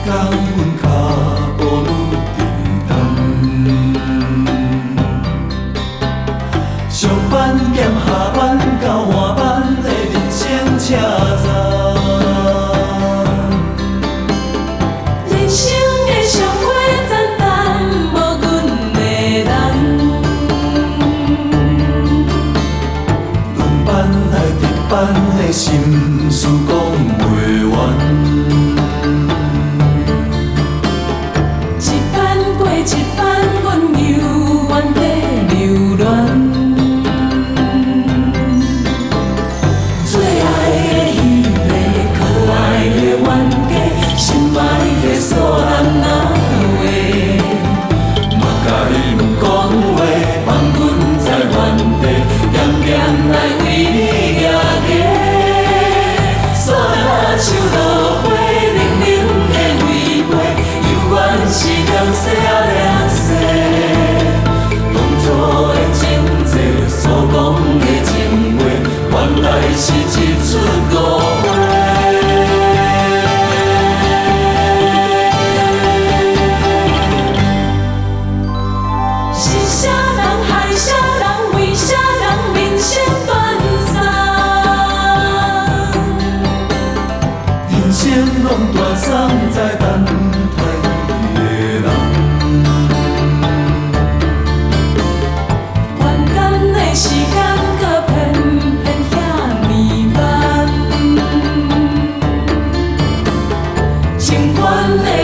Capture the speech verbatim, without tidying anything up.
讲阮脚步愈沉重。上班兼下班到换班的人生车站， 人生的上尾简单，无阮的人。 轮班来值班的心事讲袂完。 一班过一班，阮又原地流连。最爱的彼个可爱的冤家，心爱的素男仔话， 莫甲伊乱讲话，放阮在原地，点点来为你行过。 素男仔像落花，冷冷的泪花，犹原是凉细啊凉细。 当初的情债，所讲的情话，原来是一出误会。 是啥人害啥人，为啥人人生短暂？ 人生拢断送在等待你的人。 短暂的时间，搁偏偏遐呢慢。情愿的